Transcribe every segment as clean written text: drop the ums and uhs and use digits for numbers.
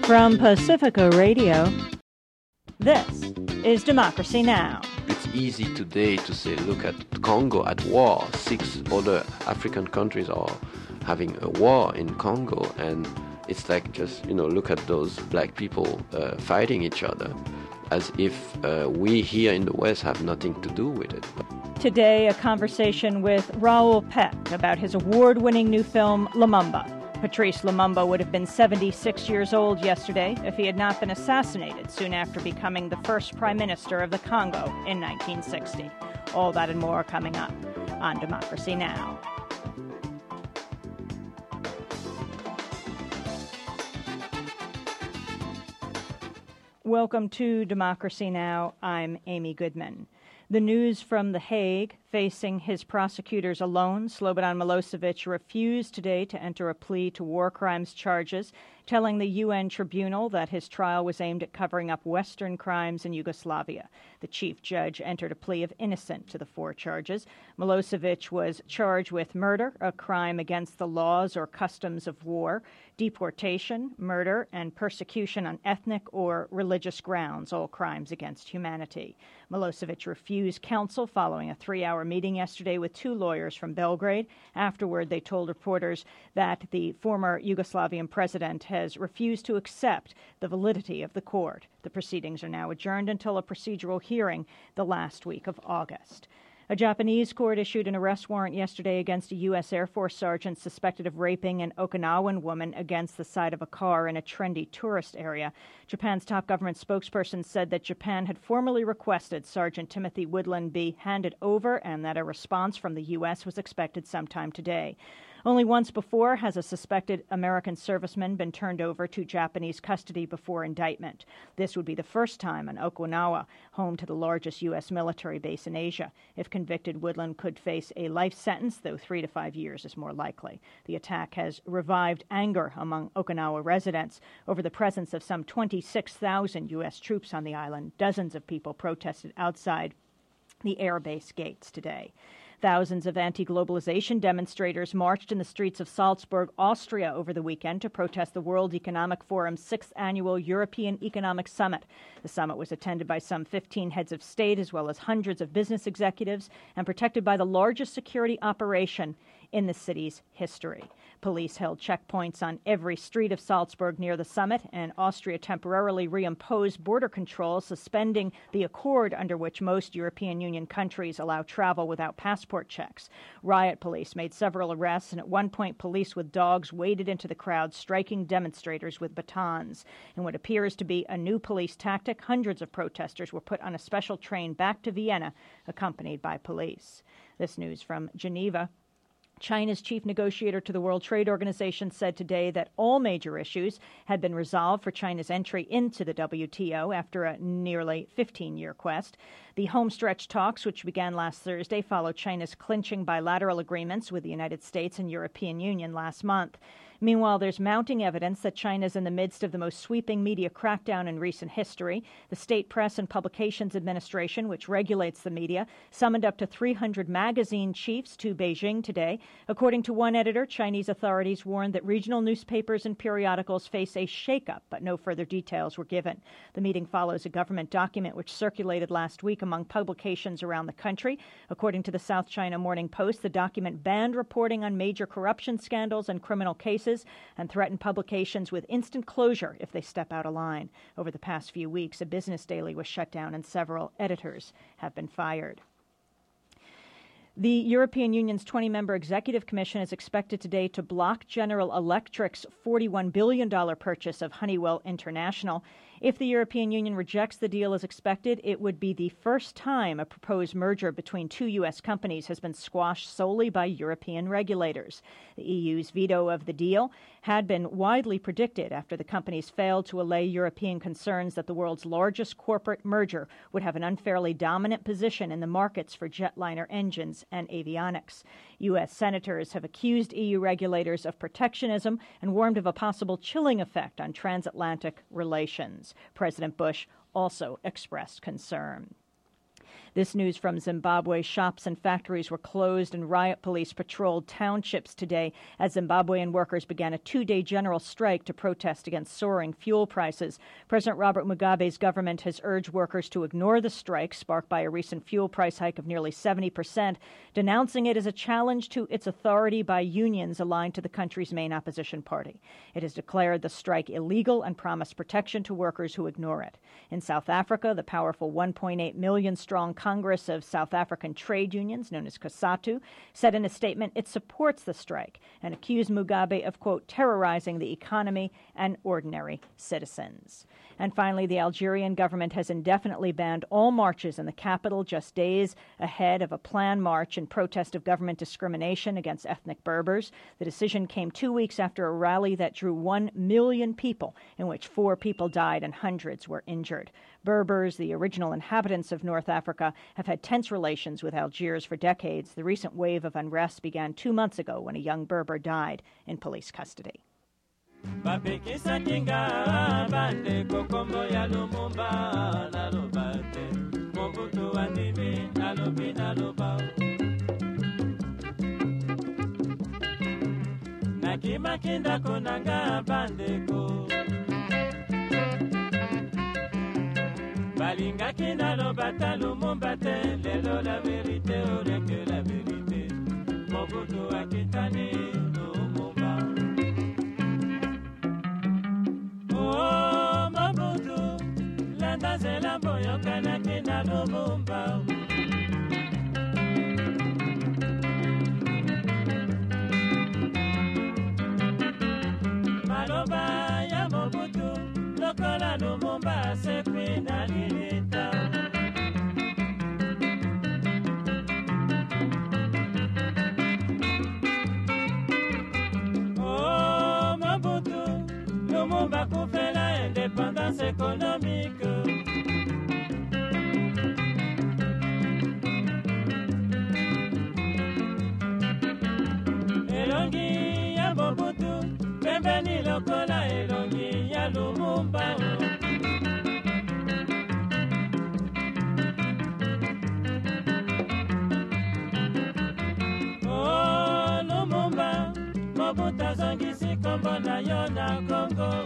From Pacifica Radio, this is Democracy Now! It's easy today to say, look at Congo at war. 6 other African countries are having a war in Congo, and it's like just, look at those black people fighting each other, as if we here in the West have nothing to do with it. Today, a conversation with Raoul Peck about his award-winning new film, Lumumba. Patrice Lumumba would have been 76 years old yesterday if he had not been assassinated soon after becoming the first prime minister of the Congo in 1960. All that and more coming up on Democracy Now! Welcome to Democracy Now! I'm Amy Goodman. The news from The Hague, facing his prosecutors alone, Slobodan Milosevic refused today to enter a plea to war crimes charges, telling the UN tribunal that his trial was aimed at covering up Western crimes in Yugoslavia. The chief judge entered a plea of innocent to the 4 charges. Milosevic was charged with murder, a crime against the laws or customs of war, deportation, murder, and persecution on ethnic or religious grounds, all crimes against humanity. Milosevic refused counsel following a 3-hour meeting yesterday with 2 lawyers from Belgrade. Afterward, they told reporters that the former Yugoslavian president has refused to accept the validity of the court. The proceedings are now adjourned until a procedural hearing the last week of August. A Japanese court issued an arrest warrant yesterday against a U.S. Air Force sergeant suspected of raping an Okinawan woman against the side of a car in a trendy tourist area. Japan's top government spokesperson said that Japan had formally requested Sergeant Timothy Woodland be handed over and that a response from the U.S. was expected sometime today. Only once before has a suspected American serviceman been turned over to Japanese custody before indictment. This would be the first time on Okinawa, home to the largest U.S. military base in Asia. If convicted, Woodland could face a life sentence, though 3 to 5 years is more likely. The attack has revived anger among Okinawa residents over the presence of some 26,000 U.S. troops on the island. Dozens of people protested outside the airbase gates today. Thousands of anti-globalization demonstrators marched in the streets of Salzburg, Austria over the weekend to protest the World Economic Forum's 6th annual European Economic Summit. The summit was attended by some 15 heads of state as well as hundreds of business executives and protected by the largest security operation in the city's history. Police held checkpoints on every street of Salzburg near the summit, and Austria temporarily reimposed border controls, suspending the accord under which most European Union countries allow travel without passport checks. Riot police made several arrests, and at one point police with dogs waded into the crowd, striking demonstrators with batons. In what appears to be a new police tactic, hundreds of protesters were put on a special train back to Vienna, accompanied by police. This news from Geneva. China's chief negotiator to the World Trade Organization said today that all major issues had been resolved for China's entry into the WTO after a nearly 15-year quest. The homestretch talks, which began last Thursday, follow China's clinching bilateral agreements with the United States and European Union last month. Meanwhile, there's mounting evidence that China is in the midst of the most sweeping media crackdown in recent history. The State Press and Publications Administration, which regulates the media, summoned up to 300 magazine chiefs to Beijing today. According to one editor, Chinese authorities warned that regional newspapers and periodicals face a shakeup, but no further details were given. The meeting follows a government document which circulated last week among publications around the country. According to the South China Morning Post, the document banned reporting on major corruption scandals and criminal cases and threatened publications with instant closure if they step out of line. Over the past few weeks, a business daily was shut down and several editors have been fired. The European Union's 20-member Executive Commission is expected today to block General Electric's $41 billion purchase of Honeywell International. If the European Union rejects the deal as expected, it would be the first time a proposed merger between 2 U.S. companies has been squashed solely by European regulators. The EU's veto of the deal had been widely predicted after the companies failed to allay European concerns that the world's largest corporate merger would have an unfairly dominant position in the markets for jetliner engines and avionics. U.S. senators have accused EU regulators of protectionism and warned of a possible chilling effect on transatlantic relations. President Bush also expressed concern. This news from Zimbabwe. Shops and factories were closed and riot police patrolled townships today as Zimbabwean workers began a 2-day general strike to protest against soaring fuel prices. President Robert Mugabe's government has urged workers to ignore the strike sparked by a recent fuel price hike of nearly 70%, denouncing it as a challenge to its authority by unions aligned to the country's main opposition party. It has declared the strike illegal and promised protection to workers who ignore it. In South Africa, the powerful 1.8 million strong Congress of South African Trade Unions, known as COSATU, said in a statement it supports the strike and accused Mugabe of, quote, terrorizing the economy and ordinary citizens. And finally, the Algerian government has indefinitely banned all marches in the capital just days ahead of a planned march in protest of government discrimination against ethnic Berbers. The decision came 2 weeks after a rally that drew 1 million people, in which 4 people died and hundreds were injured. Berbers, the original inhabitants of North Africa, have had tense relations with Algiers for decades. The recent wave of unrest began 2 months ago when a young Berber died in police custody. Balinga kinalo batalo mombate lelo la vérité aurait que la vérité Mobutu akitani Lumumba Oh Mobutu landa zela boyoka na kina Lumumba Maloba ya Mobutu lokola Lumumba sekwi na lilita Oh Mobutu Lumumba kufela indépendance économique Elongi ya Mobutu pembeni lokola elongi ya Lumumba Oh Lumumba Mobutu zangisi kombo na yo na Congo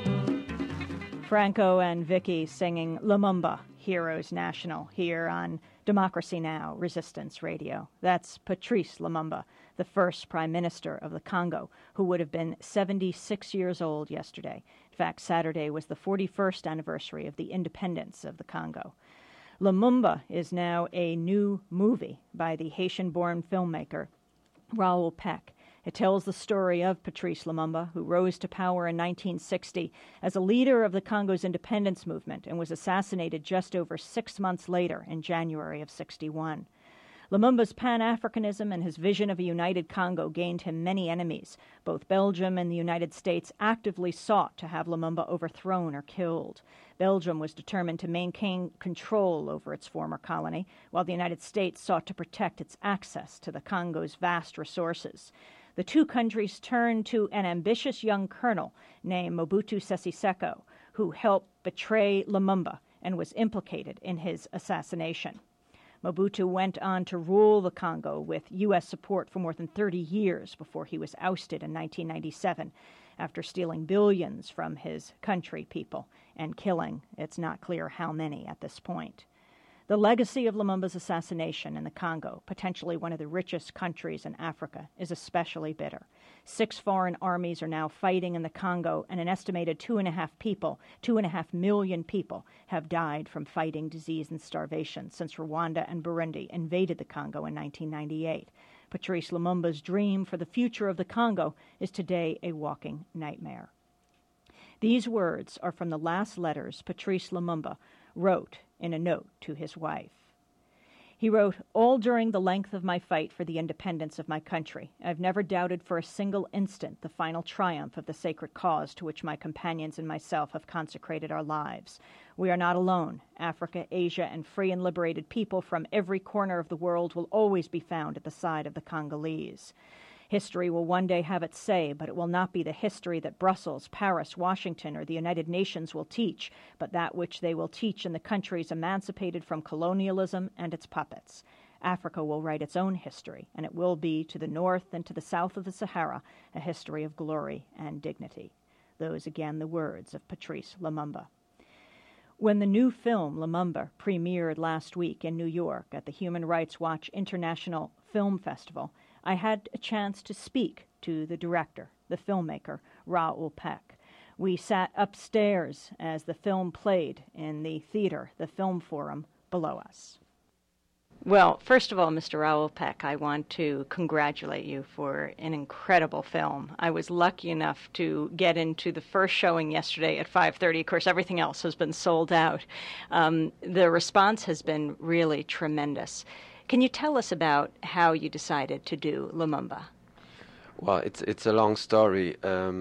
Franco and Vicky singing Lumumba, Heroes National, here on Democracy Now! Resistance Radio. That's Patrice Lumumba, the first Prime Minister of the Congo, who would have been 76 years old yesterday. In fact, Saturday was the 41st anniversary of the independence of the Congo. Lumumba is now a new movie by the Haitian-born filmmaker Raoul Peck. It tells the story of Patrice Lumumba, who rose to power in 1960 as a leader of the Congo's independence movement and was assassinated just over 6 months later in January of '61. Lumumba's Pan-Africanism and his vision of a united Congo gained him many enemies. Both Belgium and the United States actively sought to have Lumumba overthrown or killed. Belgium was determined to maintain control over its former colony, while the United States sought to protect its access to the Congo's vast resources. The two countries turned to an ambitious young colonel named Mobutu Sese Seko, who helped betray Lumumba and was implicated in his assassination. Mobutu went on to rule the Congo with U.S. support for more than 30 years before he was ousted in 1997 after stealing billions from his country people and killing, it's not clear how many at this point. The legacy of Lumumba's assassination in the Congo, potentially one of the richest countries in Africa, is especially bitter. 6 foreign armies are now fighting in the Congo, and an estimated 2.5 million people have died from fighting disease and starvation since Rwanda and Burundi invaded the Congo in 1998. Patrice Lumumba's dream for the future of the Congo is today a walking nightmare. These words are from the last letters Patrice Lumumba wrote in a note to his wife. He wrote, "All during the length of my fight for the independence of my country, I've never doubted for a single instant the final triumph of the sacred cause to which my companions and myself have consecrated our lives. We are not alone. Africa, Asia, and free and liberated people from every corner of the world will always be found at the side of the Congolese." History will one day have its say, but it will not be the history that Brussels, Paris, Washington, or the United Nations will teach, but that which they will teach in the countries emancipated from colonialism and its puppets. Africa will write its own history, and it will be, to the north and to the south of the Sahara, a history of glory and dignity. Those again the words of Patrice Lumumba. When the new film Lumumba premiered last week in New York at the Human Rights Watch International Film Festival, I had a chance to speak to the director, the filmmaker, Raoul Peck. We sat upstairs as the film played in the theater, the Film Forum, below us. Well, first of all, Mr. Raoul Peck, I want to congratulate you for an incredible film. I was lucky enough to get into the first showing yesterday at 5:30. Of course, everything else has been sold out. The response has been really tremendous. Can you tell us about how you decided to do Lumumba? Well, it's a long story.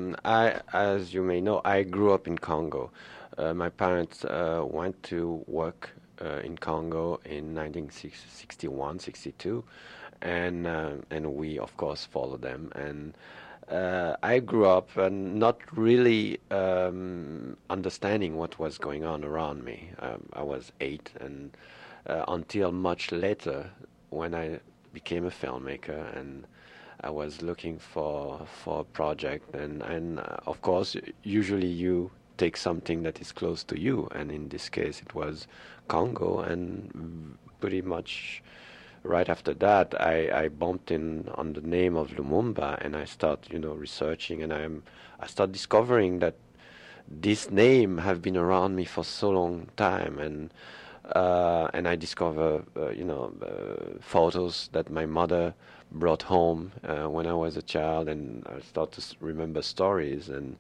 As you may know, I grew up in Congo. My parents went to work in Congo in 1961, 62, and we of course followed them. And I grew up not really understanding what was going on around me. I was 8, and until much later, when I became a filmmaker, and I was looking for a project, and of course, usually you take something that is close to you, and in this case, it was Congo, and pretty much right after that, I bumped in on the name of Lumumba, and I start, researching, and I start discovering that this name have been around me for so long time, and I discover, photos that my mother brought home when I was a child, and I start to remember stories, and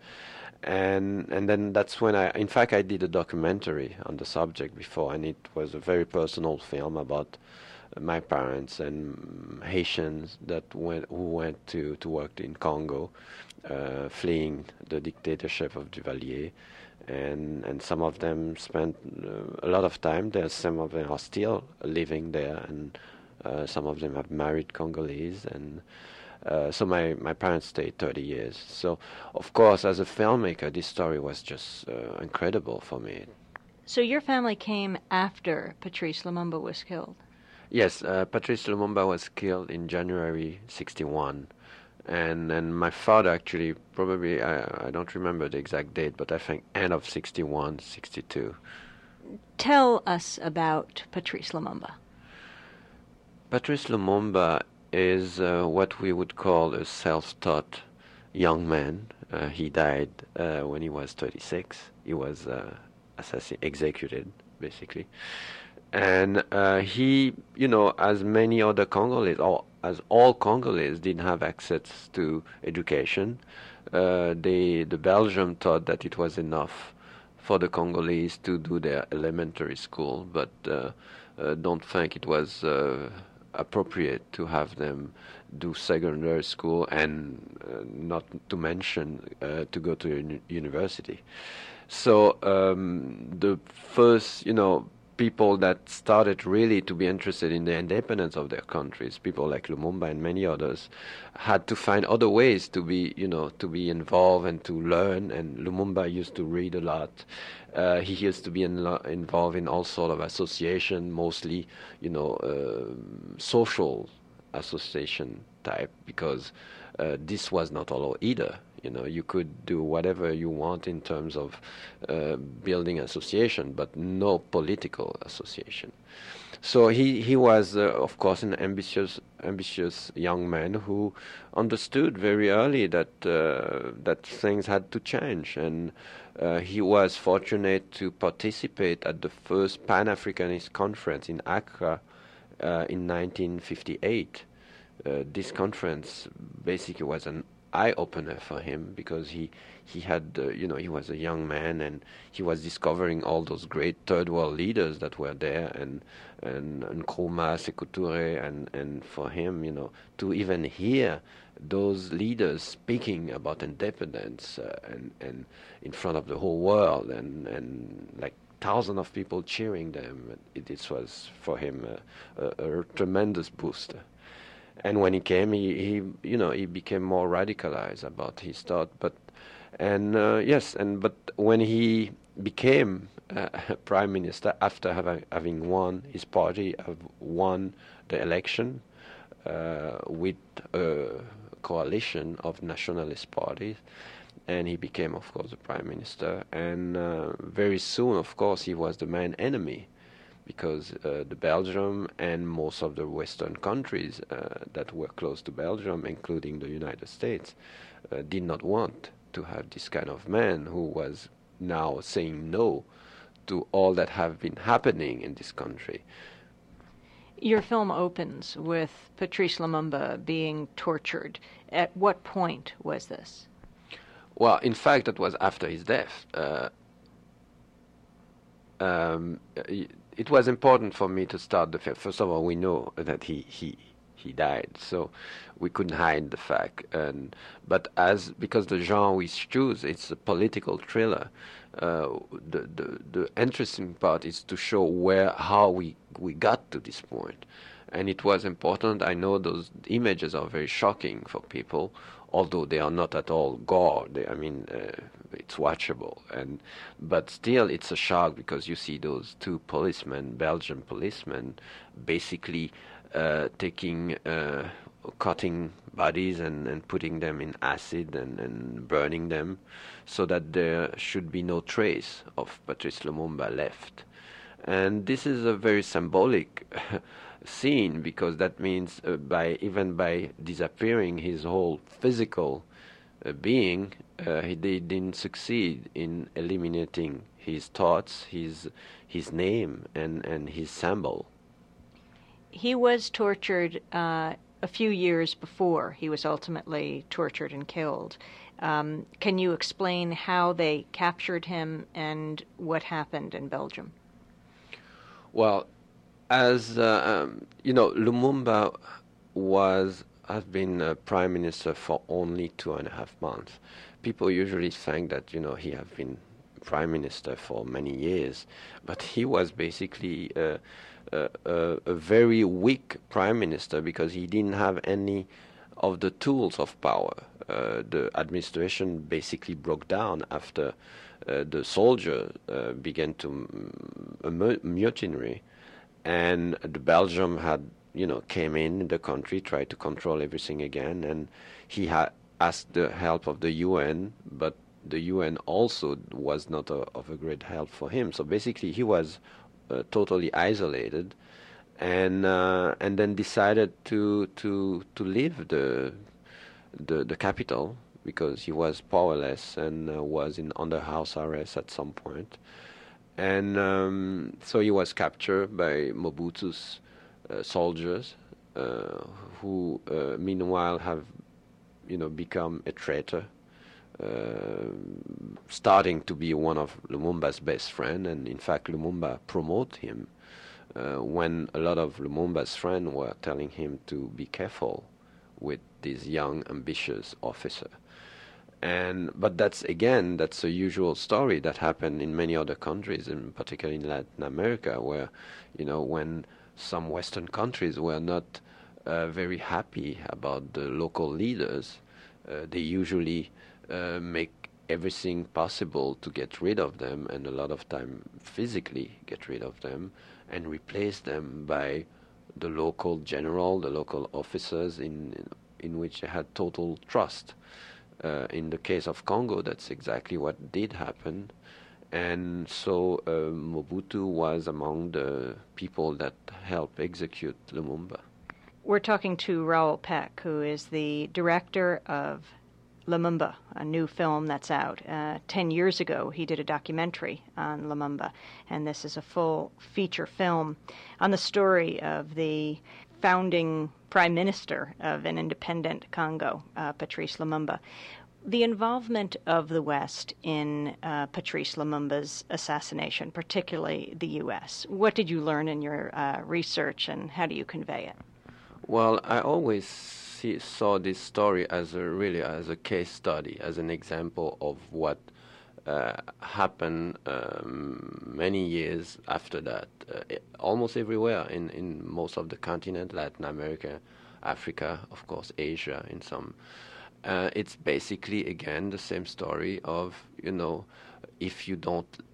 then that's when I did a documentary on the subject before, and it was a very personal film about my parents and Haitians who went to work in Congo, fleeing the dictatorship of Duvalier. And some of them spent a lot of time there. Some of them are still living there, and some of them have married Congolese. And so my parents stayed 30 years. So, of course, as a filmmaker, this story was just incredible for me. So your family came after Patrice Lumumba was killed? Yes, Patrice Lumumba was killed in January 61. And my father actually, probably, I don't remember the exact date, but I think end of 61, 62. Tell us about Patrice Lumumba. Patrice Lumumba is what we would call a self-taught young man. He died when he was 36. He was executed, basically. And he, as many other Congolese, or as all Congolese, didn't have access to education. The Belgium thought that it was enough for the Congolese to do their elementary school, but don't think it was appropriate to have them do secondary school, and not to mention to go to university. So the first, people that started really to be interested in the independence of their countries, people like Lumumba and many others, had to find other ways to be, to be involved and to learn. And Lumumba used to read a lot. He used to be involved in all sort of association, mostly, social association type, because this was not allowed either. You could do whatever you want in terms of building association, but no political association. So he was, of course, an ambitious young man who understood very early that things had to change, and he was fortunate to participate at the first Pan-Africanist conference in Accra in 1958. This conference basically was an eye-opener for him, because he had, he was a young man, and he was discovering all those great third world leaders that were there, and Nkrumah, Sékou Touré, and for him, to even hear those leaders speaking about independence and in front of the whole world, and like thousands of people cheering them, it was for him a tremendous booster. And when he came, he became more radicalized about his thought. But when he became prime minister after having won, his party have won the election with a coalition of nationalist parties, and he became, of course, the prime minister. And very soon, of course, he was the main enemy, because the Belgium and most of the Western countries that were close to Belgium, including the United States, did not want to have this kind of man who was now saying no to all that have been happening in this country. Your film opens with Patrice Lumumba being tortured. At what point was this? Well, in fact, that was after his death. It was important for me to start the film. First of all, we know that he died, so we couldn't hide the fact. But because the genre we choose, it's a political thriller. The interesting part is to show how we got to this point, and it was important. I know those images are very shocking for people, although they are not at all gore. It's watchable, but still it's a shock, because you see those two policemen, Belgian policemen, basically cutting bodies and putting them in acid and burning them, so that there should be no trace of Patrice Lumumba left. And this is a very symbolic scene, because that means by disappearing his whole physical being, he didn't succeed in eliminating his thoughts, his name, and his symbol. He was tortured a few years before he was ultimately tortured and killed. Can you explain how they captured him and what happened in Belgium? Well, as Lumumba has been prime minister for only 2.5 months. People usually think that he have been prime minister for many years, but he was basically a very weak prime minister, because he didn't have any of the tools of power. The administration basically broke down after the soldiers began to mutiny, and the Belgium came in the country, tried to control everything again, and he had asked the help of the UN, but the UN also was not of a great help for him. So basically, he was totally isolated, and then decided to leave the capital, because he was powerless and was under house arrest at some point. And so he was captured by Mobutu's soldiers, who meanwhile have become a traitor, starting to be one of Lumumba's best friend. And in fact, Lumumba promoted him when a lot of Lumumba's friends were telling him to be careful with this young, ambitious officer. But that's a usual story that happened in many other countries, and particularly in Latin America, where when some Western countries were not very happy about the local leaders, they usually make everything possible to get rid of them, and a lot of time physically get rid of them, and replace them by the local general, the local officers in which they had total trust. In the case of Congo, that's exactly what did happen. And so Mobutu was among the people that helped execute Lumumba. We're talking to Raoul Peck, who is the director of Lumumba, a new film that's out. 10 years ago, he did a documentary on Lumumba, and this is a full feature film on the story of the founding prime minister of an independent Congo, Patrice Lumumba. The involvement of the West in Patrice Lumumba's assassination, particularly the U.S., what did you learn in your research, and how do you convey it? Well, I always saw this story as a case study, as an example of what happened many years after that, almost everywhere in most of the continent, Latin America, Africa, of course, Asia in some. It's basically, again, the same story of, if you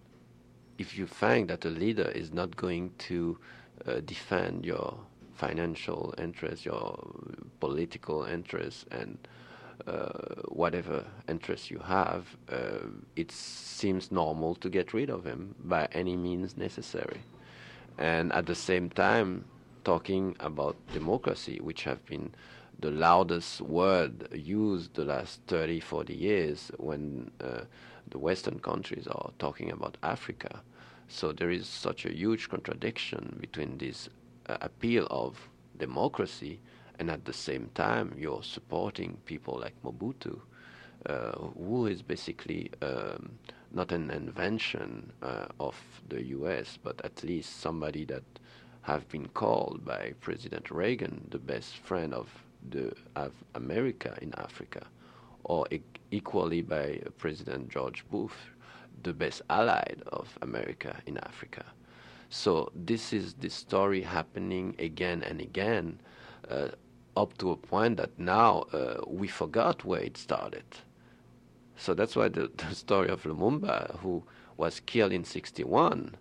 find that a leader is not going to defend your financial interests, your political interests, and whatever interests you have, it seems normal to get rid of him by any means necessary. And at the same time, talking about democracy, which have been the loudest word used the last 30, 40 years when the Western countries are talking about Africa. So there is such a huge contradiction between this appeal of democracy and at the same time you're supporting people like Mobutu, who is basically not an invention of the US, but at least somebody that have been called by President Reagan the best friend of America in Africa, or equally by President George Bush, the best ally of America in Africa. So this is the story happening again and again, up to a point that now we forgot where it started. So that's why the story of Lumumba, who was killed in 1961,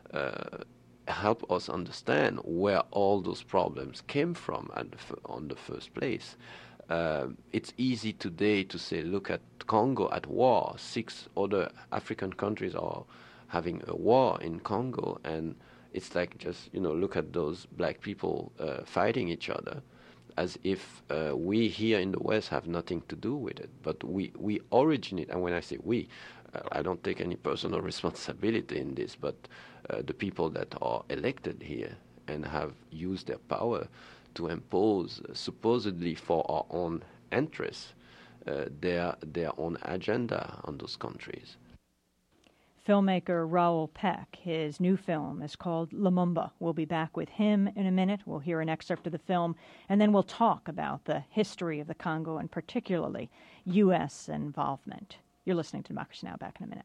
help us understand where all those problems came from on the first place. It's easy today to say, look at Congo at war. 6 other African countries are having a war in Congo, and it's like just, look at those black people fighting each other, as if we here in the West have nothing to do with it. But we originate, and when I say we, I don't take any personal responsibility in this, but the people that are elected here and have used their power to impose, supposedly for our own interests, their own agenda on those countries. Filmmaker Raoul Peck, his new film is called Lumumba. We'll be back with him in a minute. We'll hear an excerpt of the film, and then we'll talk about the history of the Congo and particularly U.S. involvement. You're listening to Democracy Now! Back in a minute.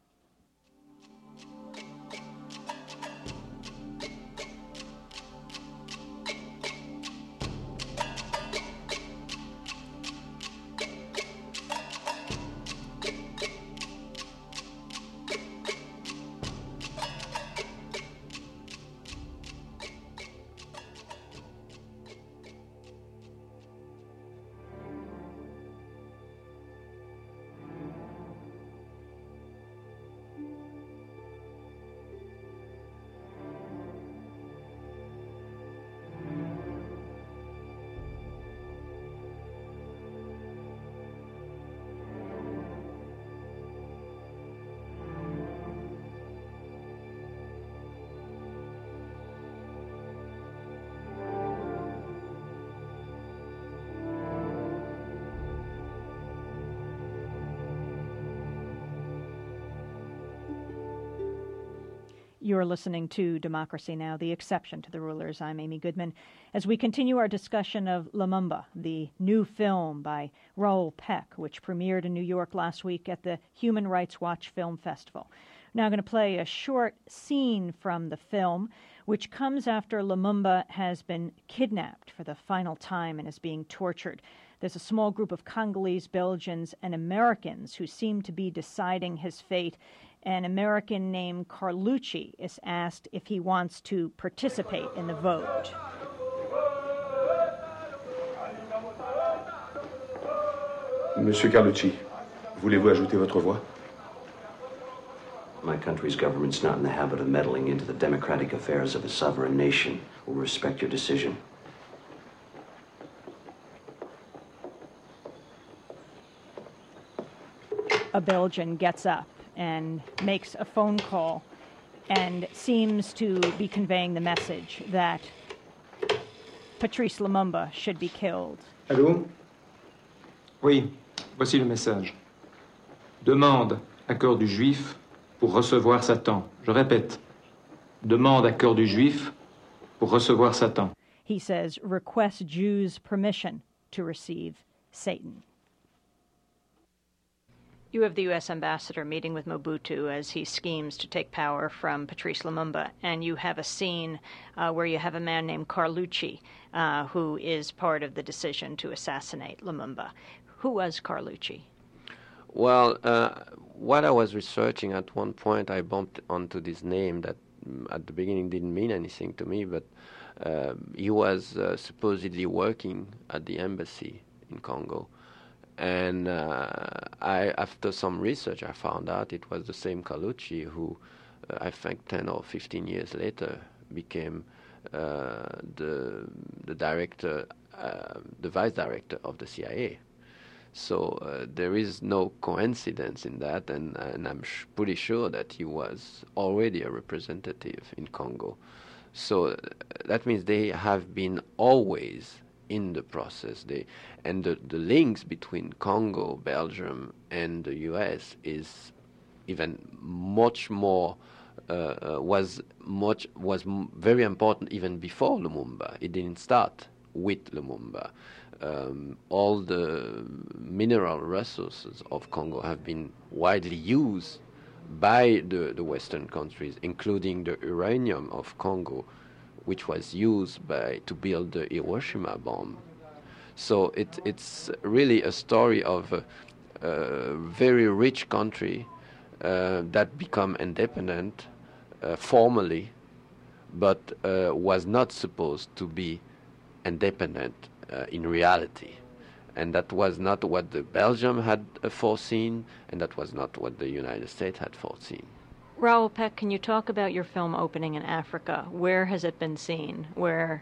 You're listening to Democracy Now!, the exception to the rulers. I'm Amy Goodman. As we continue our discussion of Lumumba, the new film by Raoul Peck, which premiered in New York last week at the Human Rights Watch Film Festival. Now I'm going to play a short scene from the film, which comes after Lumumba has been kidnapped for the final time and is being tortured. There's a small group of Congolese, Belgians, and Americans who seem to be deciding his fate. An American named Carlucci is asked if he wants to participate in the vote. Monsieur Carlucci, voulez-vous ajouter votre voix? My country's government's not in the habit of meddling into the democratic affairs of a sovereign nation. We'll respect your decision. A Belgian gets up and makes a phone call and seems to be conveying the message that Patrice Lumumba should be killed. Allô? Oui, voici le message. Demande accord du juif pour recevoir Satan. Je répète, demande accord du juif pour recevoir Satan. He says, request Jews' permission to receive Satan. You have the U.S. ambassador meeting with Mobutu as he schemes to take power from Patrice Lumumba, and you have a scene where you have a man named Carlucci, who is part of the decision to assassinate Lumumba. Who was Carlucci? Well, what I was researching at one point, I bumped onto this name that at the beginning didn't mean anything to me, but he was supposedly working at the embassy in Congo. And after some research, I found out it was the same Carlucci who, I think 10 or 15 years later, became the director, the vice director of the CIA. So there is no coincidence in that, and I'm pretty sure that he was already a representative in Congo. So that means they have been always in the process. And the links between Congo, Belgium, and the U.S. is even much more was very important even before Lumumba. It didn't start with Lumumba. All the mineral resources of Congo have been widely used by the Western countries, including the uranium of Congo, which was used to build the Hiroshima bomb. So it's really a story of a very rich country that become independent formally, but was not supposed to be independent in reality. And that was not what the Belgium had foreseen, and that was not what the United States had foreseen. Raoul Peck, can you talk about your film opening in Africa? Where has it been seen? Where?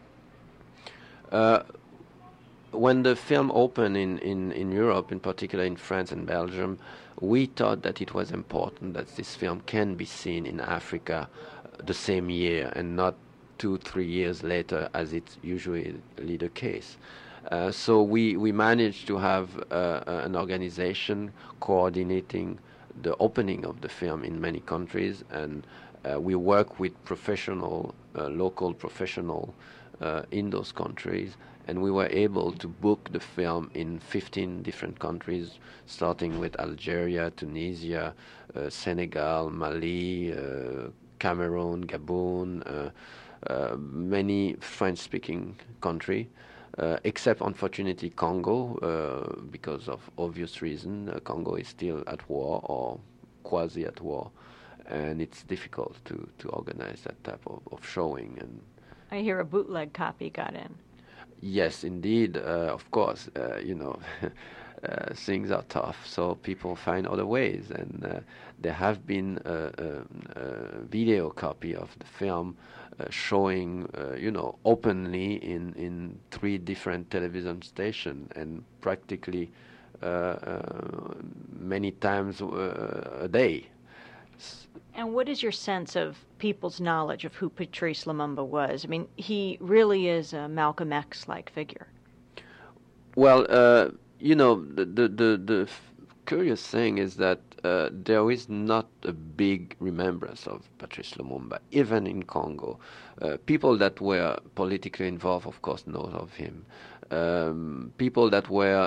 When the film opened in Europe, in particular in France and Belgium, we thought that it was important that this film can be seen in Africa the same year and not 2-3 years later, as it's usually the case. So we managed to have an organization coordinating the opening of the film in many countries, and we work with local professional in those countries, and we were able to book the film in 15 different countries, starting with Algeria, Tunisia, Senegal, Mali, Cameroon, Gabon, many French-speaking countries. Except, unfortunately, Congo, because of obvious reason. Congo is still at war or quasi at war, and it's difficult to organize that type of showing. And I hear a bootleg copy got in. Yes, indeed. Of course, things are tough, so people find other ways, and there have been a video copy of the film showing, openly in 3 different television stations, and practically many times a day. And what is your sense of people's knowledge of who Patrice Lumumba was? I mean, he really is a Malcolm X-like figure. Well, the curious thing is that there is not a big remembrance of Patrice Lumumba, even in Congo. People that were politically involved, of course, know of him. People that were,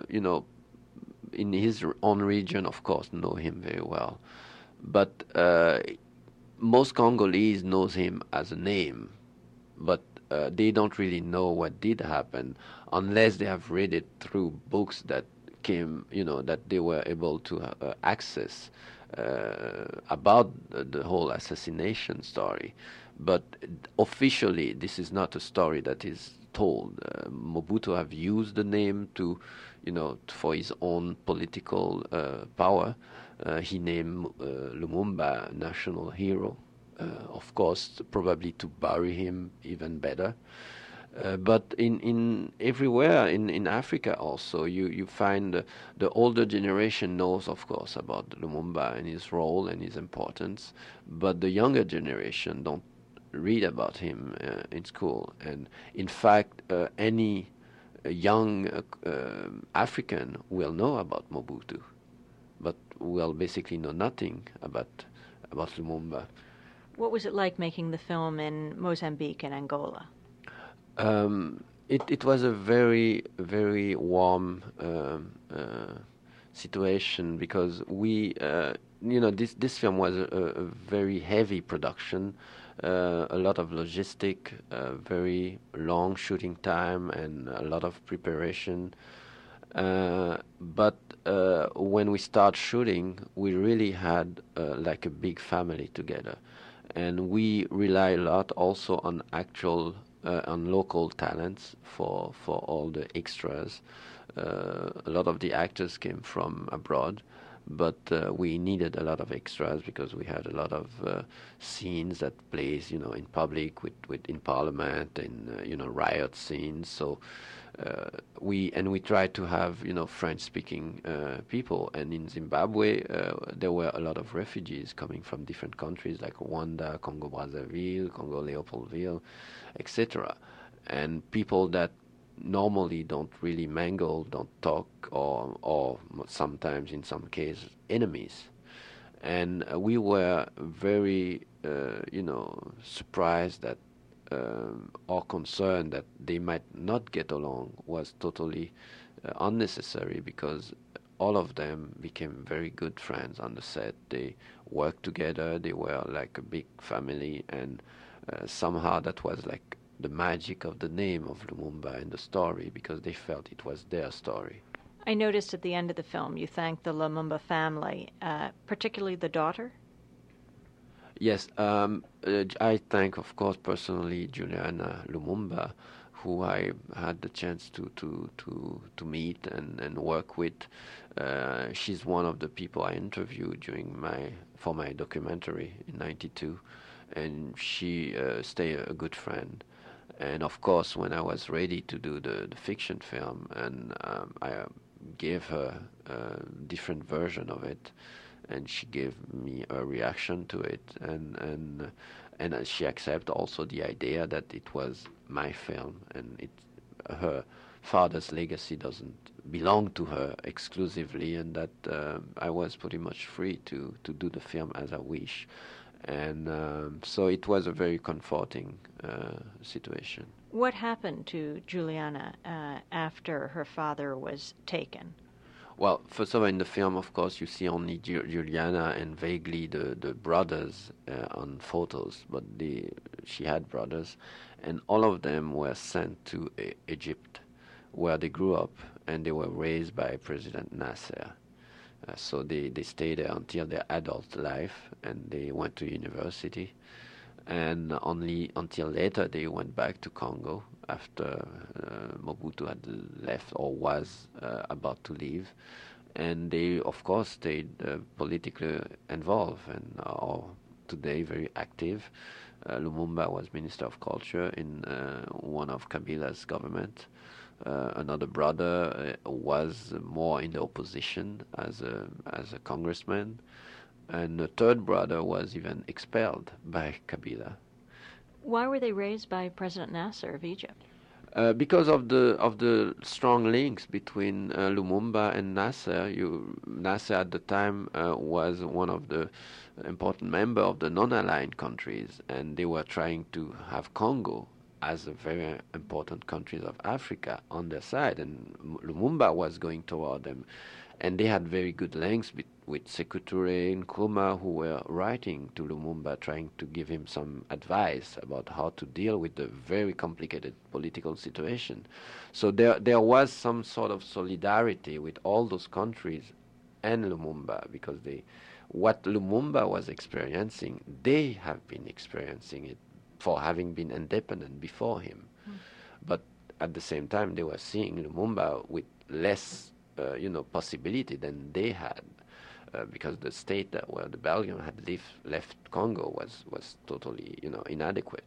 in his own region, of course, know him very well. But most Congolese knows him as a name, but they don't really know what did happen unless they have read it through books that came, that they were able to access about the whole assassination story. But officially, this is not a story that is told. Mobutu have used the name to, for his own political power. He named Lumumba national hero, of course, probably to bury him even better. But in everywhere in Africa also, you find the older generation knows, of course, about Lumumba and his role and his importance, but the younger generation don't read about him in school. And in fact, any young African will know about Mobutu, but will basically know nothing about Lumumba. What was it like making the film in Mozambique and Angola? It was a very, very warm situation because this film was a very heavy production, a lot of logistic, very long shooting time, and a lot of preparation. But when we start shooting, we really had like a big family together, and we rely a lot also on on local talents for all the extras. A lot of the actors came from abroad, but we needed a lot of extras because we had a lot of scenes that plays, in public in Parliament and riot scenes. So we tried to have French-speaking people, and in Zimbabwe there were a lot of refugees coming from different countries like Rwanda, Congo Brazzaville, Congo Leopoldville, etc., and people that normally don't really mingle, don't talk, or sometimes in some cases enemies. And we were very surprised that or concerned that they might not get along was totally unnecessary, because all of them became very good friends on the set. They worked together, they were like a big family, and somehow that was like the magic of the name of Lumumba and the story, because they felt it was their story. I noticed at the end of the film you thanked the Lumumba family, particularly the daughter. Yes, I thank, of course, personally Juliana Lumumba, who I had the chance to meet and work with. She's one of the people I interviewed for my documentary in '92, and she stayed a good friend. And of course, when I was ready to do the fiction film, and I gave her a different version of it, and she gave me a reaction to it, and she accepted also the idea that it was my film, and her father's legacy doesn't belong to her exclusively, and that I was pretty much free to do the film as I wish. And so it was a very comforting situation. What happened to Juliana after her father was taken? Well, first of all, in the film, of course, you see only Juliana and vaguely the brothers on photos, but she had brothers, and all of them were sent to Egypt, where they grew up, and they were raised by President Nasser. So they stayed there until their adult life, and they went to university, and only until later they went back to Congo after Mobutu had left or was about to leave, and they of course stayed politically involved and are today very active. Lumumba was Minister of Culture in one of Kabila's government. Another brother was more in the opposition as a congressman, and the third brother was even expelled by Kabila. Why were they raised by President Nasser of Egypt? Because of the strong links between Lumumba and Nasser. Nasser at the time was one of the important members of the non-aligned countries, and they were trying to have Congo as a very important countries of Africa on their side, and Lumumba was going toward them, and they had very good links with Sékou Touré and Nkrumah, who were writing to Lumumba trying to give him some advice about how to deal with the very complicated political situation. So there was some sort of solidarity with all those countries and Lumumba, because what Lumumba was experiencing, they have been experiencing it for having been independent before him. But at the same time, they were seeing Lumumba with less, possibility than they had, because the state where the Belgian had left Congo was totally, inadequate.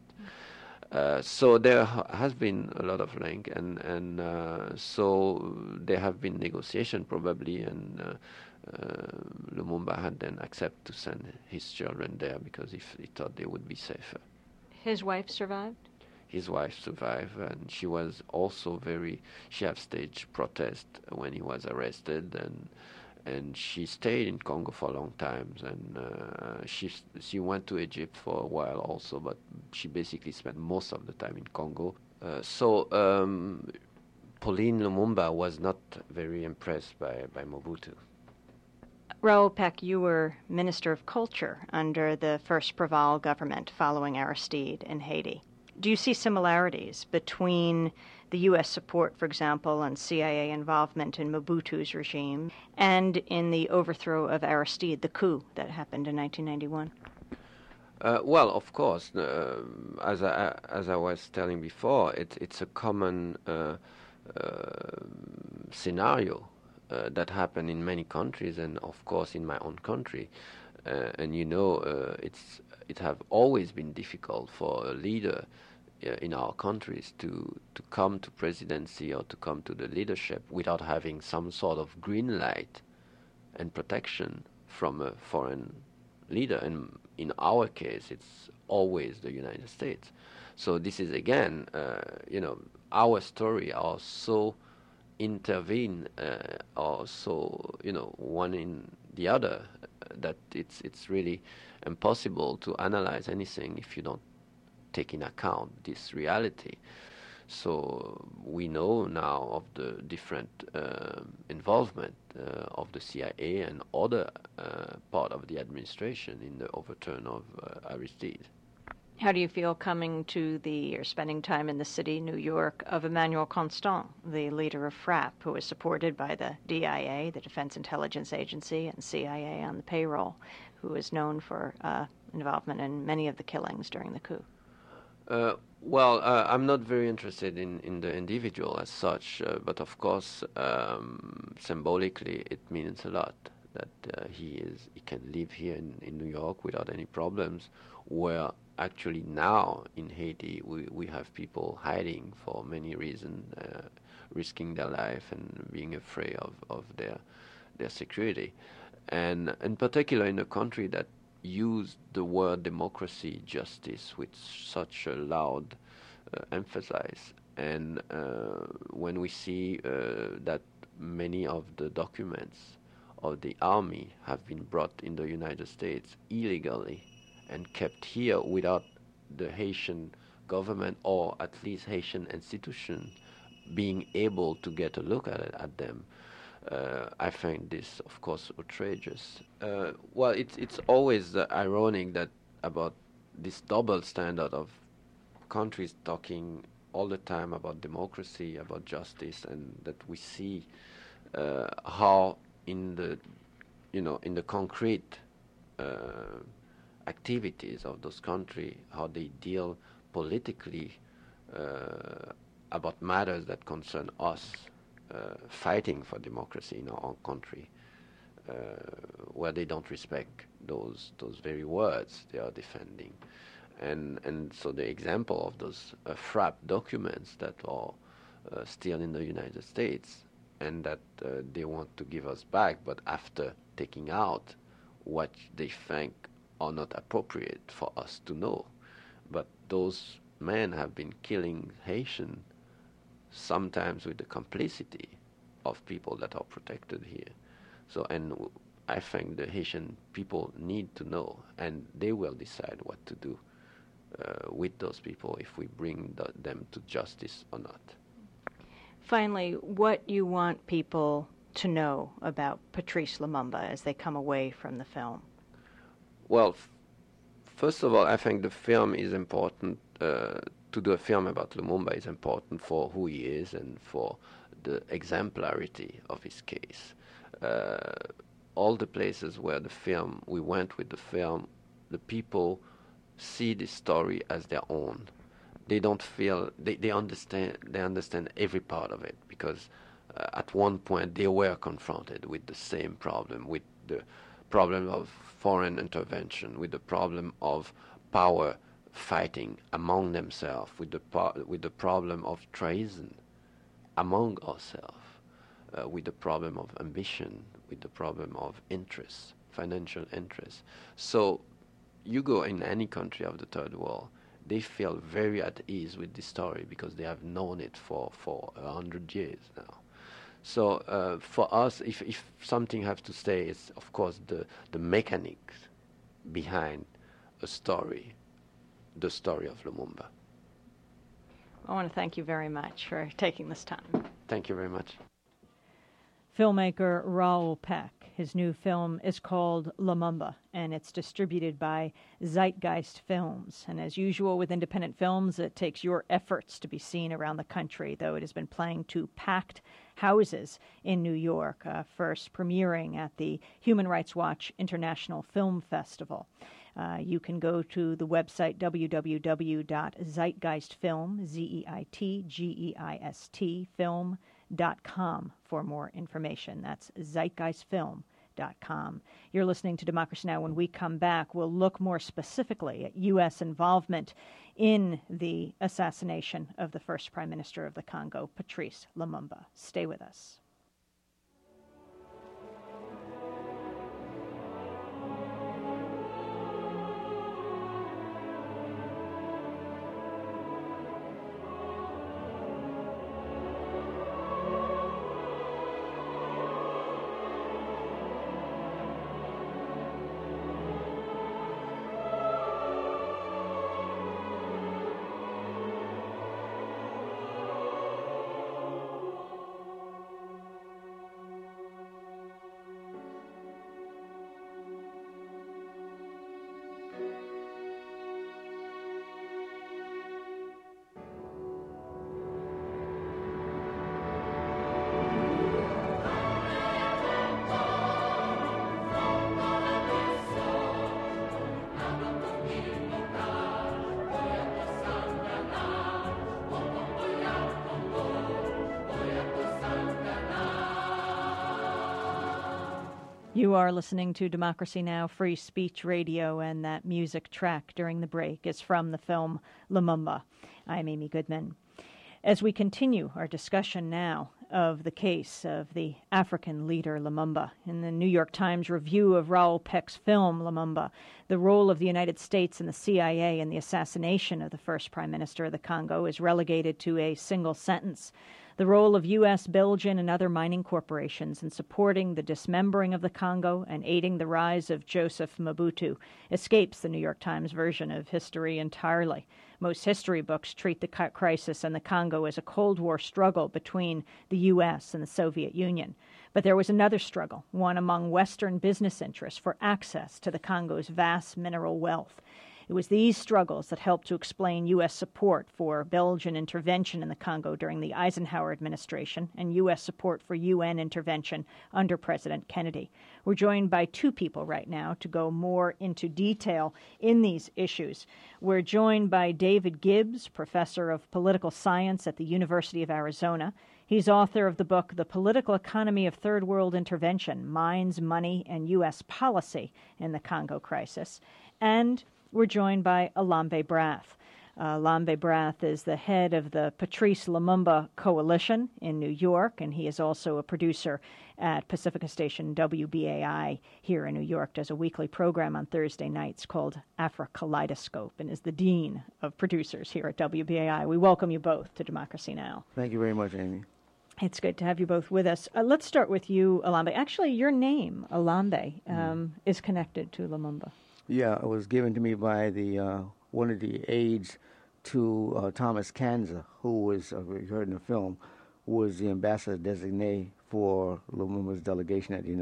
So there has been a lot of link, and so there have been negotiation probably, and Lumumba had then accepted to send his children there because he thought they would be safer. His wife survived? His wife survived, and she was also she had staged protest when he was arrested, and she stayed in Congo for a long time, and she went to Egypt for a while also, but she basically spent most of the time in Congo. So Pauline Lumumba was not very impressed by Mobutu. Raoul Peck, you were Minister of Culture under the first Proval government following Aristide in Haiti. Do you see similarities between the U.S. support, for example, and CIA involvement in Mobutu's regime and in the overthrow of Aristide, the coup that happened in 1991? Well, of course, as I was telling before, it's a common scenario that happened in many countries, and of course in my own country. And it have always been difficult for a leader in our countries to come to presidency or to come to the leadership without having some sort of green light and protection from a foreign leader. And in our case, it's always the United States. So this is again, our story are so intervene or so, one in the other, that it's really impossible to analyze anything if you don't take in account this reality. So we know now of the different involvement of the CIA and other part of the administration in the overturn of Aristide. How do you feel coming to or spending time in the city, New York, of Emmanuel Constant, the leader of FRAP, who was supported by the DIA, the Defense Intelligence Agency, and CIA on the payroll, who is known for involvement in many of the killings during the coup? Well, I'm not very interested in the individual as such, but of course, symbolically, it means a lot that he can live here in New York without any problems, where actually now in Haiti we have people hiding for many reasons, risking their life and being afraid of their security, and in particular in a country that used the word democracy, justice with such a loud emphasis. And when we see that many of the documents of the army have been brought in the United States illegally and kept here without the Haitian government or at least Haitian institution being able to get a look at them, I find this, of course, outrageous. Well, it's always ironic that about this double standard of countries talking all the time about democracy, about justice, and that we see how in the concrete activities of those countries, how they deal politically about matters that concern us. Fighting for democracy in our own country, where they don't respect those very words they are defending, and so the example of those FRAP documents that are still in the United States and that they want to give us back, but after taking out what they think are not appropriate for us to know. But those men have been killing Haitians, sometimes with the complicity of people that are protected here. So, and I think the Haitian people need to know, and they will decide what to do with those people if we bring them to justice or not. Finally, what you want people to know about Patrice Lumumba as they come away from the film? Well, first of all, I think the film is important. To do a film about Lumumba is important for who he is and for the exemplarity of his case. All the places where we went with the film, the people see this story as their own. They don't feel, they understand every part of it, because at one point they were confronted with the same problem, with the problem of foreign intervention, with the problem of power fighting among themselves, with the problem of treason among ourselves, with the problem of ambition, with the problem of interest, financial interest. So you go in any country of the third world, they feel very at ease with this story because they have known it for 100 years now. So for us, if something has to stay, it's of course the mechanics behind a story, the story of Lumumba. I want to thank you very much for taking this time. Thank you very much. filmmaker Raoul Peck. His new film is called Lumumba, and it's distributed by Zeitgeist Films. And as usual with independent films, it takes your efforts to be seen around the country, though it has been playing to packed houses in New York, first premiering at the Human Rights Watch International Film Festival. You can go to the website www.zeitgeistfilm, Zeitgeist film.com for more information. That's zeitgeistfilm.com. You're listening to Democracy Now! When we come back, we'll look more specifically at U.S. involvement in the assassination of the first Prime Minister of the Congo, Patrice Lumumba. Stay with us. You are listening to Democracy Now! Free Speech Radio, and that music track during the break is from the film Lumumba. I'm Amy Goodman. As we continue our discussion now of the case of the African leader Lumumba, in the New York Times review of Raoul Peck's film Lumumba, the role of the United States and the CIA in the assassination of the first Prime Minister of the Congo is relegated to a single sentence. The role of U.S., Belgian, and other mining corporations in supporting the dismembering of the Congo and aiding the rise of Joseph Mobutu escapes the New York Times version of history entirely. Most history books treat the crisis in the Congo as a Cold War struggle between the U.S. and the Soviet Union. But there was another struggle, one among Western business interests for access to the Congo's vast mineral wealth. It was these struggles that helped to explain U.S. support for Belgian intervention in the Congo during the Eisenhower administration and U.S. support for UN intervention under President Kennedy. We're joined by two people right now to go more into detail in these issues. We're joined by David Gibbs, professor of political science at the University of Arizona. He's author of the book, The Political Economy of Third World Intervention, Mines, Money, and U.S. Policy in the Congo Crisis. And we're joined by Alambe Brath. Alambe Brath is the head of the Patrice Lumumba Coalition in New York, and he is also a producer at Pacifica station WBAI here in New York, does a weekly program on Thursday nights called Afro Kaleidoscope, and is the dean of producers here at WBAI. We welcome you both to Democracy Now! Thank you very much, Amy. It's good to have you both with us. Let's start with you, Alambe. Actually, your name, Alambe, is connected to Lumumba. Yeah, it was given to me by the one of the aides to Thomas Kanza, who was, you heard in the film, was the ambassador designate for Lumumba's delegation at the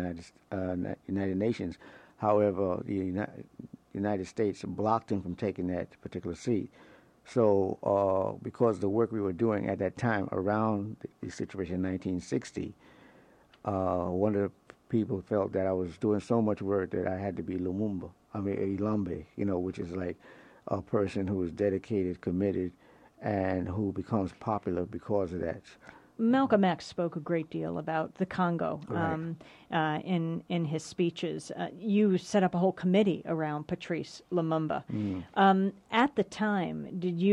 United Nations. However, the United States blocked him from taking that particular seat. So because of the work we were doing at that time around the situation in 1960, one of the people felt that I was doing so much work that I had to be Ilambe, which is like a person who is dedicated, committed, and who becomes popular because of that. Malcolm X spoke a great deal about the Congo Right. in his speeches. You set up a whole committee around Patrice Lumumba. At the time,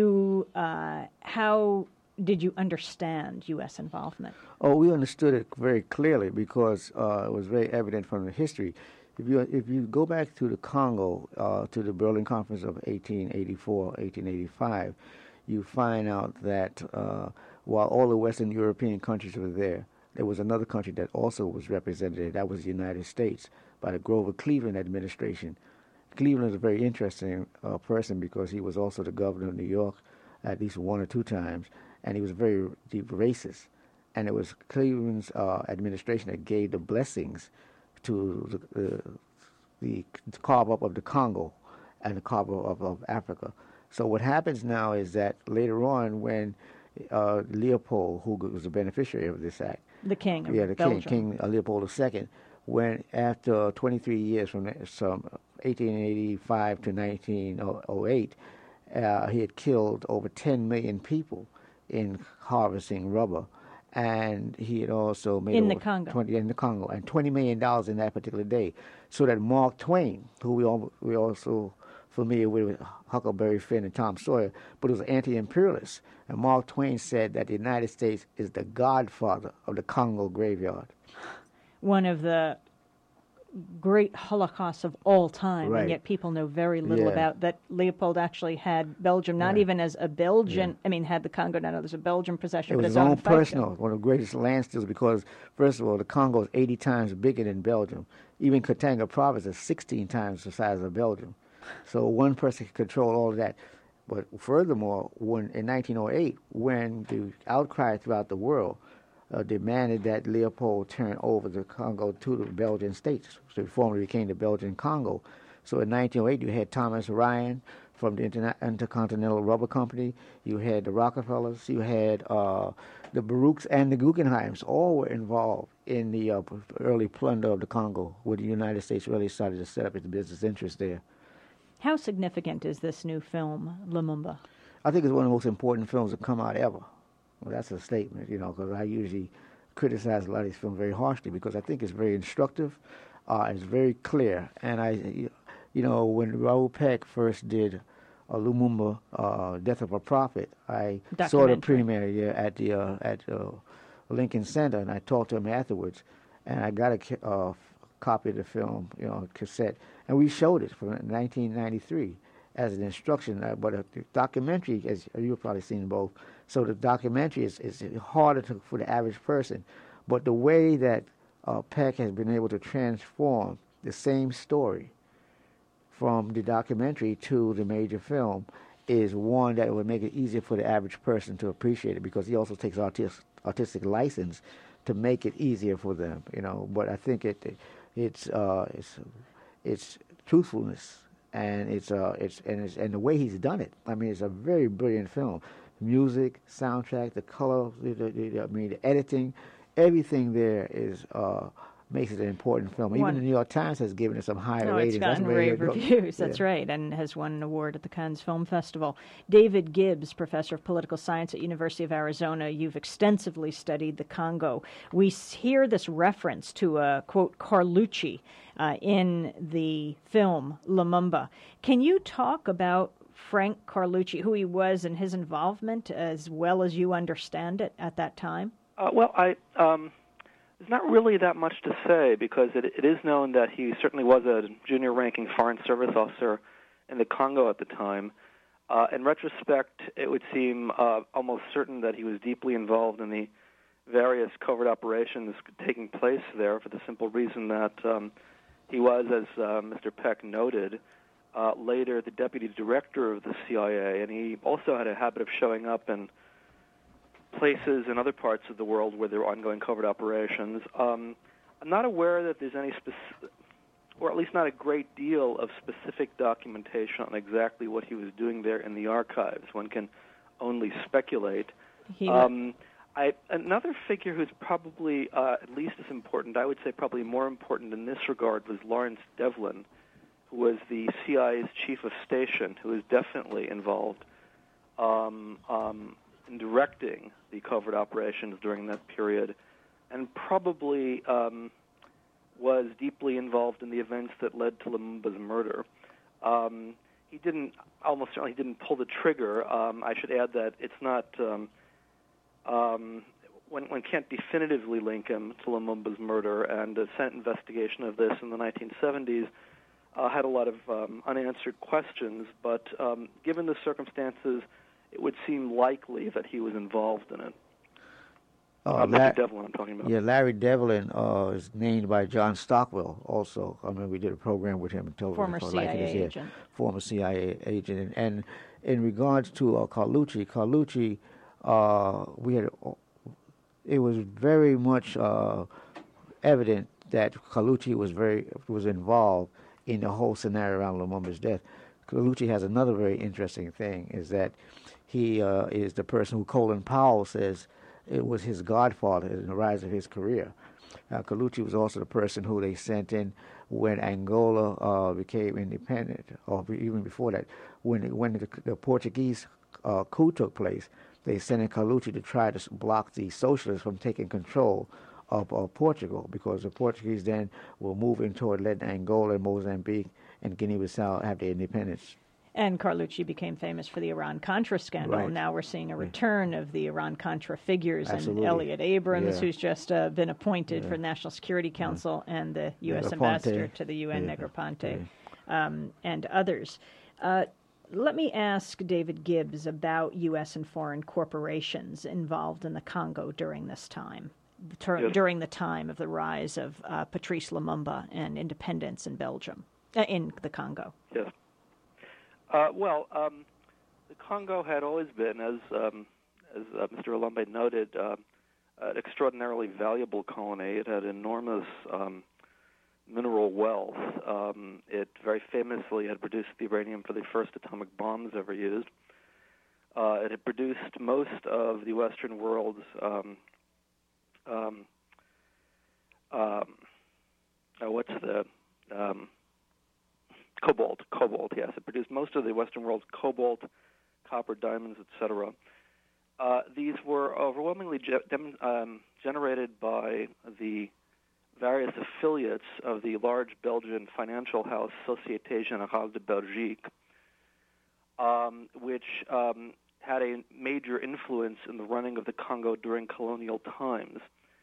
how did you understand U.S. involvement? Oh, we understood it very clearly because it was very evident from the history. If you go back to the Congo, to the Berlin Conference of 1884, 1885, you find out that while all the Western European countries were there was another country that also was represented. That was the United States by the Grover Cleveland administration. Cleveland is a very interesting person because he was also the governor of New York at least one or two times, and he was very deep racist. and it was Cleveland's administration that gave the blessings to the carve up of the Congo and the carve up of Africa. So what happens now is that later on, when Leopold, who was the beneficiary of this act, the king of the Belgium. King Leopold II, when after 23 years from 1885 to 1908, he had killed over 10 million people in harvesting rubber, and he had also made In over the Congo. 20 in the Congo, and $20 million in that particular day. So that Mark Twain, who we also familiar with Huckleberry Finn and Tom Sawyer, but it was anti-imperialist. And Mark Twain said that the United States is the godfather of the Congo graveyard. One of the great holocausts of all time, Right. and yet people know very little Yeah. about that. Leopold actually had Belgium, not Yeah. even as a Belgian, I mean, had the Congo not as a Belgian possession, It but was his its own fiefdom. personal, one of the greatest land steals, because, first of all, the Congo is 80 times bigger than Belgium. Even Katanga province is 16 times the size of Belgium. So one person can control all of that. But furthermore, in 1908, when the outcry throughout the world demanded that Leopold turn over the Congo to the Belgian states, so it formerly became the Belgian Congo. So in 1908, you had Thomas Ryan from the Intercontinental Rubber Company. You had the Rockefellers. You had the Baruchs and the Guggenheims. All were involved in the early plunder of the Congo, where the United States really started to set up its business interests there. How significant is this new film, Lumumba? I think it's one of the most important films to come out ever. Well, that's a statement, because I usually criticize a lot of these films very harshly because I think it's very instructive, it's very clear. And when Raoul Peck first did Lumumba, Death of a Prophet, I saw the premiere at the Lincoln Center, and I talked to him afterwards, and I got a copy of the film, cassette, and we showed it from 1993 as an instruction. But the documentary, as you've probably seen both, so the documentary is harder for the average person. But the way that Peck has been able to transform the same story from the documentary to the major film is one that would make it easier for the average person to appreciate it, because he also takes artistic license to make it easier for them, But I think it's truthfulness, and it's the way he's done it. I mean, it's a very brilliant film. Music, soundtrack, the color, the editing, everything there is makes it an important film. Even the New York Times has given it some higher ratings. It's gotten rave reviews. That's right, and has won an award at the Cannes Film Festival. David Gibbs, professor of political science at University of Arizona, you've extensively studied the Congo. We hear this reference to a, quote, Carlucci in the film Lumumba. Can you talk about Frank Carlucci, who he was, and his involvement, as well as you understand it at that time? There's not really that much to say, because it is known that he certainly was a junior-ranking Foreign Service officer in the Congo at the time. In retrospect, it would seem almost certain that he was deeply involved in the various covert operations taking place there, for the simple reason that he was, as Mr. Peck noted, later the deputy director of the CIA, and he also had a habit of showing up in places in other parts of the world where there were ongoing covert operations. I'm not aware that there's any or at least not a great deal of specific documentation on exactly what he was doing there in the archives. One can only speculate. Another figure who's probably at least as important, I would say probably more important in this regard, was Lawrence Devlin, who was the CIA's chief of station, who was definitely involved in directing the covert operations during that period, and probably was deeply involved in the events that led to Lumumba's murder. He almost certainly didn't pull the trigger. I should add that it's not, one can't definitively link him to Lumumba's murder, and the Senate investigation of this in the 1970s had a lot of unanswered questions, but given the circumstances, it would seem likely that he was involved in it. Mr. Devlin, I'm talking about. Yeah, Larry Devlin is named by John Stockwell also. I mean, we did a program with him. Former CIA agent. Former CIA agent. And in regards to Carlucci, we had it was very much evident that Carlucci was involved in the whole scenario around Lumumba's death. Carlucci has another very interesting thing, is that he is the person who Colin Powell says it was his godfather in the rise of his career. Carlucci was also the person who they sent in when Angola became independent, or even before that, when the Portuguese coup took place. They sent in Carlucci to try to block the socialists from taking control of Portugal, because the Portuguese then were moving toward letting Angola, Mozambique, and Guinea-Bissau have their independence. And Carlucci became famous for the Iran-Contra scandal. Right. Now we're seeing a return of the Iran-Contra figures, Absolutely. and Elliot Abrams, Yeah. who's just been appointed for the National Security Council, and the U.S. Negroponte. ambassador to the UN, Negroponte, and others. Let me ask David Gibbs about U.S. and foreign corporations involved in the Congo during this time, during the time of the rise of Patrice Lumumba and independence in Belgium, in the Congo. Yes. The Congo had always been, as Mr. Olombe noted, an extraordinarily valuable colony. It had enormous mineral wealth. It very famously had produced the uranium for the first atomic bombs ever used. It had produced most of the Western world's cobalt, yes. It produced most of the Western world's cobalt, copper, diamonds, etc. These were overwhelmingly generated by the various affiliates of the large Belgian financial house Société Générale de Belgique, which had a major influence in the running of the Congo during colonial times.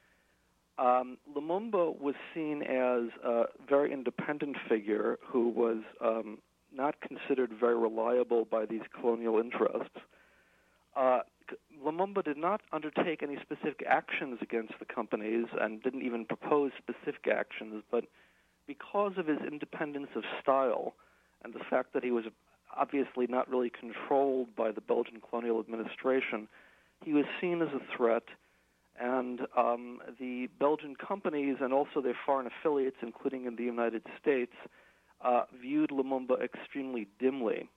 Lumumba was seen as a very independent figure who was not considered very reliable by these colonial interests. Lumumba did not undertake any specific actions against the companies and didn't even propose specific actions, but because of his independence of style and the fact that he was obviously not really controlled by the Belgian colonial administration, he was seen as a threat. And the Belgian companies and also their foreign affiliates, including in the United States, viewed Lumumba extremely dimly.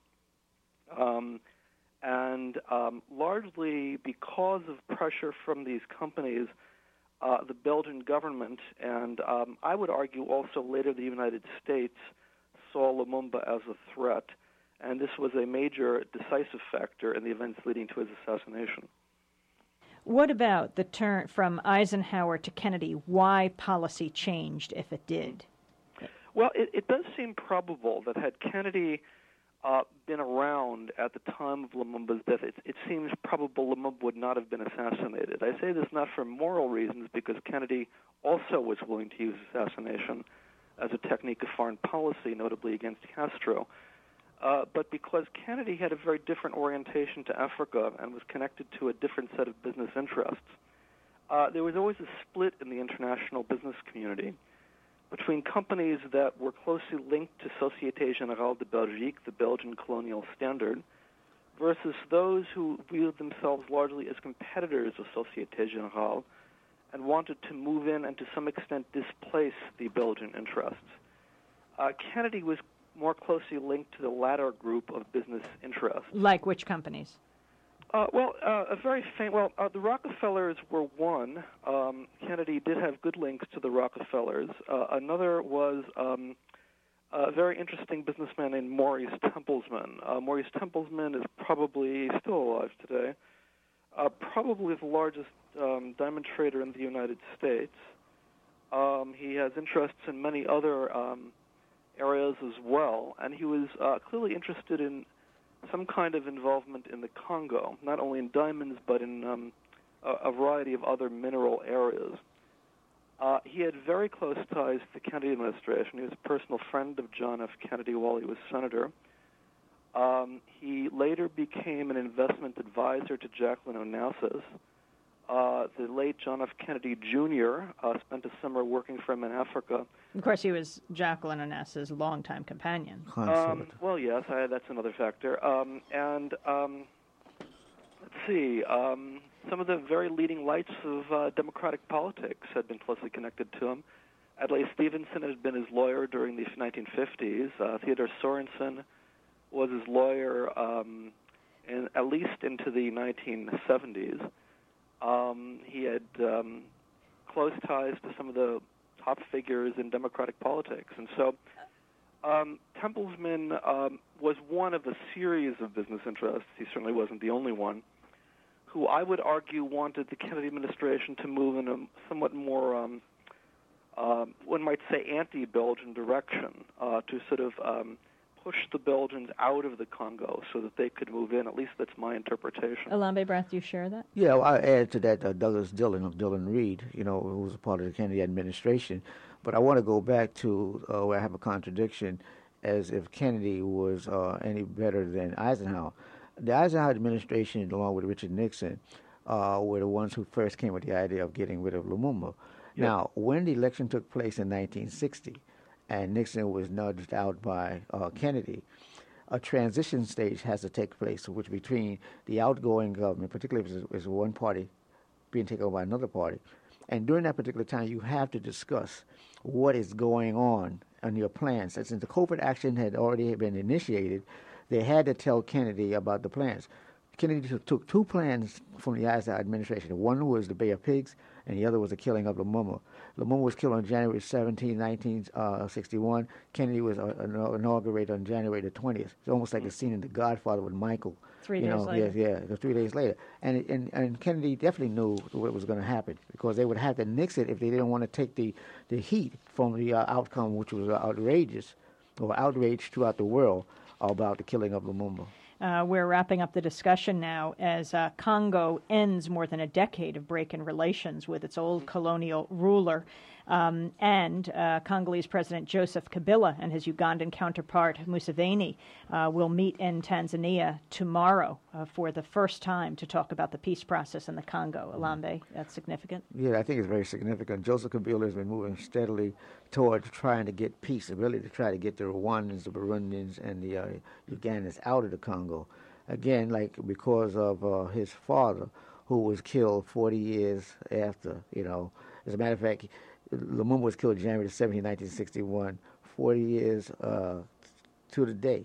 And largely because of pressure from these companies, the Belgian government, and I would argue also later the United States, saw Lumumba as a threat. And this was a major decisive factor in the events leading to his assassination. What about the turn from Eisenhower to Kennedy? Why policy changed, if it did? Well, it does seem probable that had Kennedy been around at the time of Lumumba's death, it seems probable Lumumba would not have been assassinated. I say this not for moral reasons, because Kennedy also was willing to use assassination as a technique of foreign policy, notably against Castro. But because Kennedy had a very different orientation to Africa and was connected to a different set of business interests, there was always a split in the international business community between companies that were closely linked to Société Générale de Belgique, the Belgian colonial standard, versus those who viewed themselves largely as competitors of Société Générale and wanted to move in and to some extent displace the Belgian interests. Kennedy was more closely linked to the latter group of business interests. Like which companies? The Rockefellers were one. Kennedy did have good links to the Rockefellers. Another was a very interesting businessman named Maurice Tempelsman. Maurice Tempelsman is probably still alive today, probably the largest diamond trader in the United States. He has interests in many other areas as well, and he was clearly interested in some kind of involvement in the Congo, not only in diamonds, but in a variety of other mineral areas. He had very close ties to the Kennedy administration. He was a personal friend of John F. Kennedy while he was senator. He later became an investment advisor to Jacqueline Onassis. The late John F. Kennedy Jr. Spent a summer working for him in Africa. Of course, he was Jacqueline Onassis' longtime companion. Well, yes, that's another factor. let's see, some of the very leading lights of democratic politics had been closely connected to him. Adlai Stevenson had been his lawyer during the 1950s. Theodore Sorensen was his lawyer at least into the 1970s. He had close ties to some of the top figures in democratic politics. And so Templesman was one of a series of business interests. He certainly wasn't the only one, who I would argue wanted the Kennedy administration to move in a somewhat more, one might say, anti-Belgian direction, to sort of push the Belgians out of the Congo so that they could move in. At least that's my interpretation. Alambe Brath, do you share that? Yeah, well, I add to that Douglas Dillon of Dillon Reed, who was a part of the Kennedy administration. But I want to go back to where I have a contradiction, as if Kennedy was any better than Eisenhower. The Eisenhower administration, along with Richard Nixon, were the ones who first came with the idea of getting rid of Lumumba. Yep. Now, when the election took place in 1960, and Nixon was nudged out by Kennedy, a transition stage has to take place, which between the outgoing government, particularly if it's one party being taken over by another party, and during that particular time, you have to discuss what is going on your plans. Since the covert action had already been initiated, they had to tell Kennedy about the plans. Kennedy took two plans from the Eisenhower administration. One was the Bay of Pigs, and the other was the killing of Lumumba. Lumumba was killed on January 17, 1961. Kennedy was inaugurated on January the 20th. It's almost like a scene in The Godfather with Michael. 3 days later. Yeah, 3 days later. And Kennedy definitely knew what was going to happen, because they would have to nix it if they didn't want to take the heat from the outcome, which was outrageous, or outrage throughout the world about the killing of Lumumba. We're wrapping up the discussion now as Congo ends more than a decade of break-in relations with its old colonial ruler. And Congolese President Joseph Kabila and his Ugandan counterpart Museveni will meet in Tanzania tomorrow for the first time to talk about the peace process in the Congo. Alambe, that's significant? Yeah, I think it's very significant. Joseph Kabila has been moving steadily towards trying to get peace, really to try to get the Rwandans, the Burundians, and the Ugandans out of the Congo. Again, because of his father, who was killed 40 years after, As a matter of fact, Lumumba was killed January 17, 1961, 40 years to the day.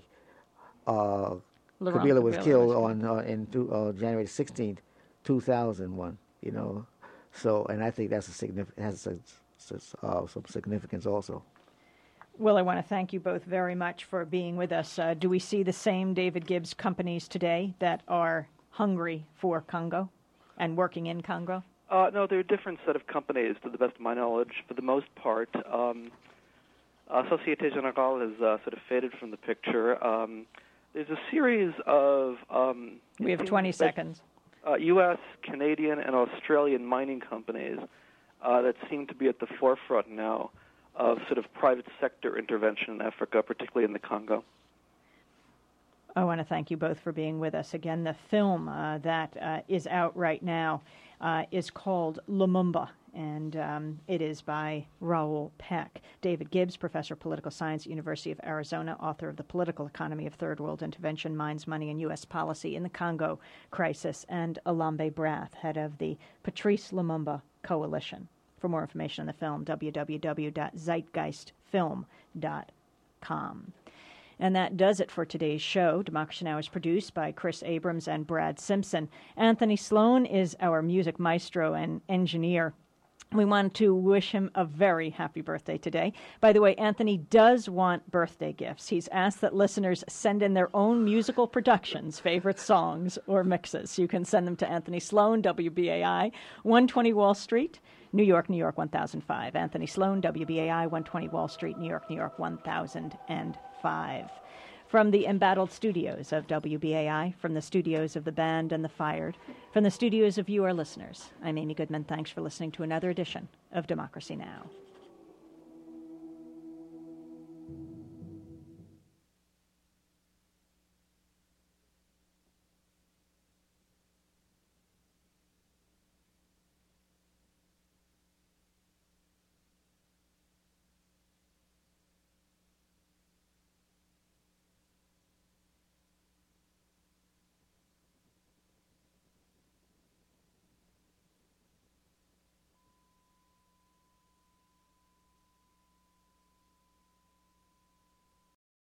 Kabila was killed on January 16, 2001. So, and I think that's has some significance also. Well, I want to thank you both very much for being with us. Do we see the same David Gibbs companies today that are hungry for Congo and working in Congo? No, they're a different set of companies, to the best of my knowledge. For the most part, Société Générale has sort of faded from the picture. There's a series of... we have 20 seconds. U.S., Canadian, and Australian mining companies that seem to be at the forefront now of sort of private sector intervention in Africa, particularly in the Congo. I want to thank you both for being with us. Again, the film that is out right now is called Lumumba, and it is by Raoul Peck. David Gibbs, professor of political science at University of Arizona, author of The Political Economy of Third World Intervention, Minds, Money, and U.S. Policy in the Congo Crisis, and Alambe Brath, head of the Patrice Lumumba Coalition. For more information on the film, www.zeitgeistfilm.com. And that does it for today's show. Democracy Now! Is produced by Chris Abrams and Brad Simpson. Anthony Sloan is our music maestro and engineer. We want to wish him a very happy birthday today. By the way, Anthony does want birthday gifts. He's asked that listeners send in their own musical productions, favorite songs, or mixes. You can send them to Anthony Sloan, WBAI, 120 Wall Street, New York, New York, 1005. Anthony Sloan, WBAI, 120 Wall Street, New York, New York, 1005. From the embattled studios of WBAI, from the studios of The Band and The Fired, from the studios of you, our listeners, I'm Amy Goodman. Thanks for listening to another edition of Democracy Now!